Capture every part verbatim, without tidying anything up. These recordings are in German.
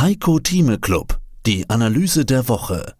Heiko Thieme Club, die Analyse der Woche.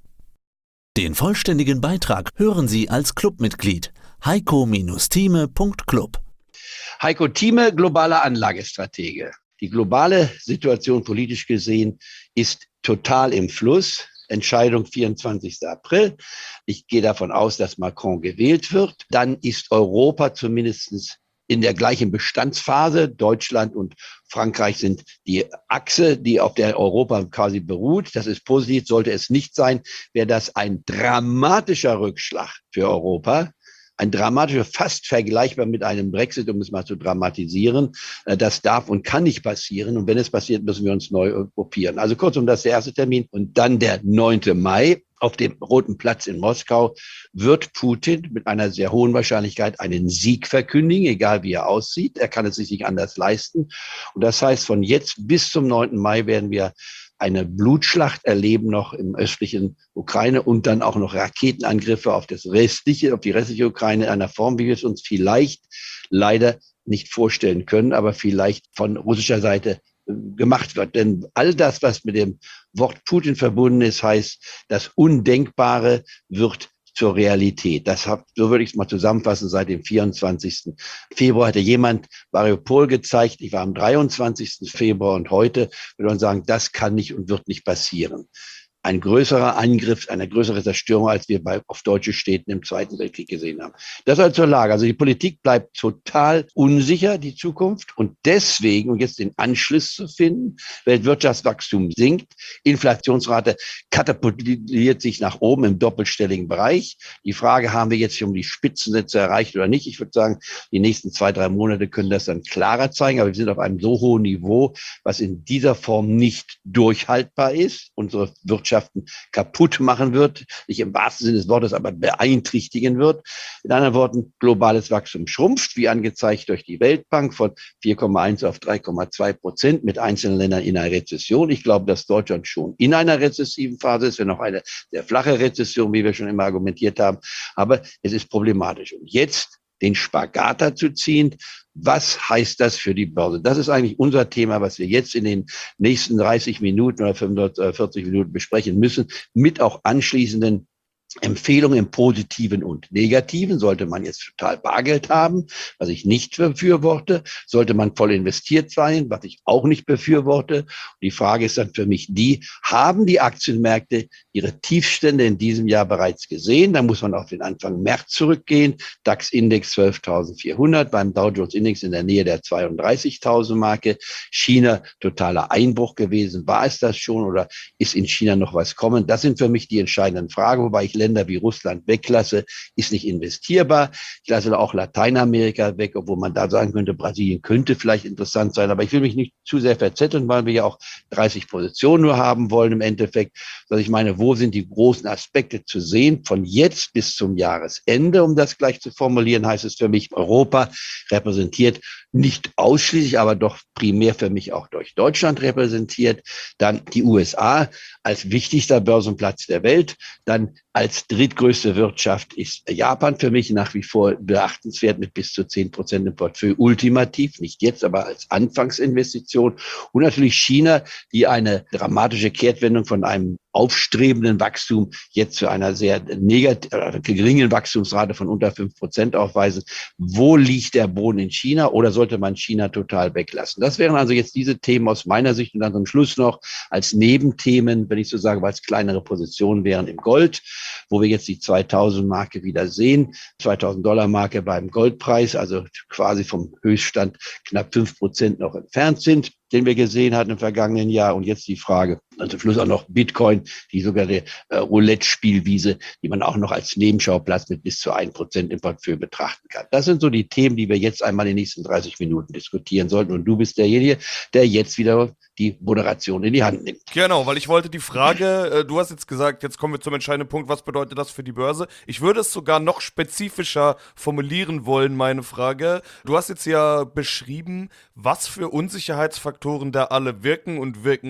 Den vollständigen Beitrag hören Sie als Clubmitglied heiko Thieme Punkt club. Heiko Thieme, globaler Anlagestratege. Die globale Situation politisch gesehen ist total im Fluss. Entscheidung vierundzwanzigster April. Ich gehe davon aus, dass Macron gewählt wird. Dann ist Europa zumindest in der gleichen Bestandsphase. Deutschland und Frankreich sind die Achse, die auf der Europa quasi beruht. Das ist positiv. Sollte es nicht sein, wäre das ein dramatischer Rückschlag für Europa. Ein dramatischer, fast vergleichbar mit einem Brexit, um es mal zu dramatisieren. Das darf und kann nicht passieren. Und wenn es passiert, müssen wir uns neu gruppieren. Also kurzum, das ist der erste Termin. Und dann der neunte Mai. Auf dem Roten Platz in Moskau wird Putin mit einer sehr hohen Wahrscheinlichkeit einen Sieg verkündigen, egal wie er aussieht. Er kann es sich nicht anders leisten. Und das heißt, von jetzt bis zum neunten Mai werden wir eine Blutschlacht erleben noch im östlichen Ukraine und dann auch noch Raketenangriffe auf das restliche, auf die restliche Ukraine in einer Form, wie wir es uns vielleicht leider nicht vorstellen können, aber vielleicht von russischer Seite gemacht wird. Denn all das, was mit dem Wort Putin verbunden ist, heißt, das Undenkbare wird zur Realität. Das hat, so würde ich es mal zusammenfassen, seit dem vierundzwanzigsten Februar hatte jemand Mariupol gezeigt. Ich war am dreiundzwanzigsten Februar und heute würde man sagen, das kann nicht und wird nicht passieren. Ein größerer Angriff, eine größere Zerstörung, als wir bei, auf deutsche Städten im Zweiten Weltkrieg gesehen haben. Das also zur Lage. Also die Politik bleibt total unsicher, die Zukunft. Und deswegen, um jetzt den Anschluss zu finden, Weltwirtschaftswachstum sinkt, Inflationsrate katapultiert sich nach oben im doppelstelligen Bereich. Die Frage, haben wir jetzt schon die Spitzensätze erreicht oder nicht? Ich würde sagen, die nächsten zwei, drei Monate können das dann klarer zeigen. Aber wir sind auf einem so hohen Niveau, was in dieser Form nicht durchhaltbar ist. Unsere Wirtschaft kaputt machen wird, nicht im wahrsten Sinne des Wortes, aber beeinträchtigen wird. In anderen Worten, globales Wachstum schrumpft, wie angezeigt durch die Weltbank, von vier Komma eins auf drei Komma zwei Prozent mit einzelnen Ländern in einer Rezession. Ich glaube, dass Deutschland schon in einer rezessiven Phase ist, wenn auch eine sehr flache Rezession, wie wir schon immer argumentiert haben. Aber es ist problematisch. Und jetzt den Spagat dazu ziehen, was heißt das für die Börse? Das ist eigentlich unser Thema, was wir jetzt in den nächsten dreißig Minuten oder fünfundvierzig Minuten besprechen müssen, mit auch anschließenden Empfehlungen im Positiven und Negativen. Sollte man jetzt total Bargeld haben, was ich nicht befürworte, sollte man voll investiert sein, was ich auch nicht befürworte. Und die Frage ist dann für mich die, haben die Aktienmärkte ihre Tiefstände in diesem Jahr bereits gesehen? Da muss man auf den Anfang März zurückgehen. DAX-Index zwölftausendvierhundert, beim Dow Jones-Index in der Nähe der zweiunddreißigtausend Marke. China, totaler Einbruch gewesen. War es das schon oder ist in China noch was kommen? Das sind für mich die entscheidenden Fragen, wobei ich Länder wie Russland weglasse, ist nicht investierbar. Ich lasse auch Lateinamerika weg, obwohl man da sagen könnte, Brasilien könnte vielleicht interessant sein. Aber ich will mich nicht zu sehr verzetteln, weil wir ja auch dreißig Positionen nur haben wollen im Endeffekt. Dass ich meine, wo sind die großen Aspekte zu sehen? Von jetzt bis zum Jahresende, um das gleich zu formulieren, heißt es für mich, Europa repräsentiert nicht ausschließlich, aber doch primär für mich auch durch Deutschland repräsentiert. Dann die U S A als wichtigster Börsenplatz der Welt. Dann als drittgrößte Wirtschaft ist Japan für mich nach wie vor beachtenswert mit bis zu zehn Prozent im Portfolio. Ultimativ, nicht jetzt, aber als Anfangsinvestition. Und natürlich China, die eine dramatische Kehrtwendung von einem aufstrebenden Wachstum jetzt zu einer sehr negativ, äh, geringen Wachstumsrate von unter fünf Prozent aufweisen. Wo liegt der Boden in China oder sollte man China total weglassen? Das wären also jetzt diese Themen aus meiner Sicht und dann zum Schluss noch als Nebenthemen, wenn ich so sage, weil es kleinere Positionen wären im Gold, wo wir jetzt die zweitausend Marke wieder sehen, zweitausend Dollar Marke beim Goldpreis, also quasi vom Höchststand knapp fünf Prozent noch entfernt sind, den wir gesehen hatten im vergangenen Jahr. Und jetzt die Frage, und zum Schluss auch noch Bitcoin, die sogar der äh, Roulette-Spielwiese, die man auch noch als Nebenschauplatz mit bis zu ein Prozent im Portfolio betrachten kann. Das sind so die Themen, die wir jetzt einmal in den nächsten dreißig Minuten diskutieren sollten. Und du bist derjenige, der jetzt wieder die Moderation in die Hand nimmt. Genau, weil ich wollte die Frage, äh, du hast jetzt gesagt, jetzt kommen wir zum entscheidenden Punkt, was bedeutet das für die Börse? Ich würde es sogar noch spezifischer formulieren wollen, meine Frage. Du hast jetzt ja beschrieben, was für Unsicherheitsfaktoren da alle wirken und wirken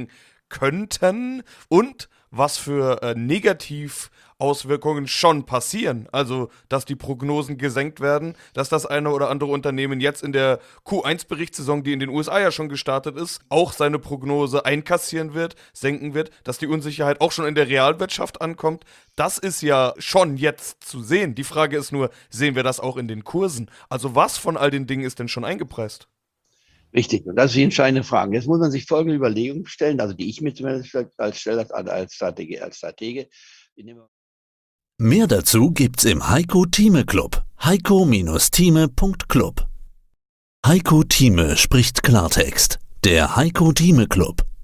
könnten und was für äh, Negativauswirkungen schon passieren. Also, dass die Prognosen gesenkt werden, dass das eine oder andere Unternehmen jetzt in der Q eins Berichtssaison, die in den U S A ja schon gestartet ist, auch seine Prognose einkassieren wird, senken wird, dass die Unsicherheit auch schon in der Realwirtschaft ankommt. Das ist ja schon jetzt zu sehen. Die Frage ist nur, sehen wir das auch in den Kursen? Also, was von all den Dingen ist denn schon eingepreist? Richtig, und das ist die entscheidende Frage. Jetzt muss man sich folgende Überlegungen stellen, also die ich mir zumindest als stelle, als Stratege, als Stratege. Mehr dazu gibt's im Heiko Thieme Club. heiko Thieme Punkt club. Heiko Thieme spricht Klartext. Der Heiko Thieme Club.